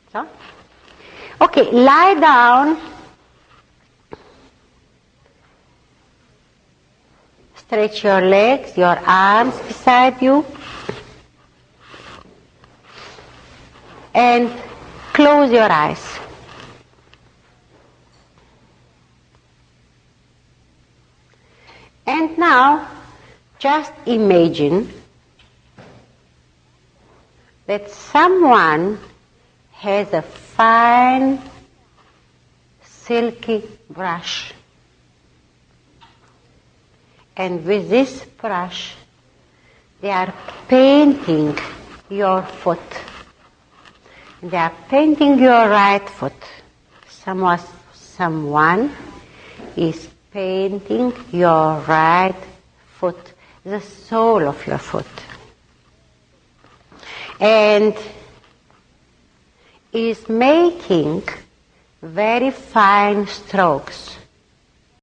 So? Okay, lie down. Stretch your legs, your arms beside you. And close your eyes. And now, just imagine that someone has a fine, silky brush. And with this brush, they are painting your foot. They are painting your right foot. Someone is painting your right foot, the sole of your foot. And is making very fine strokes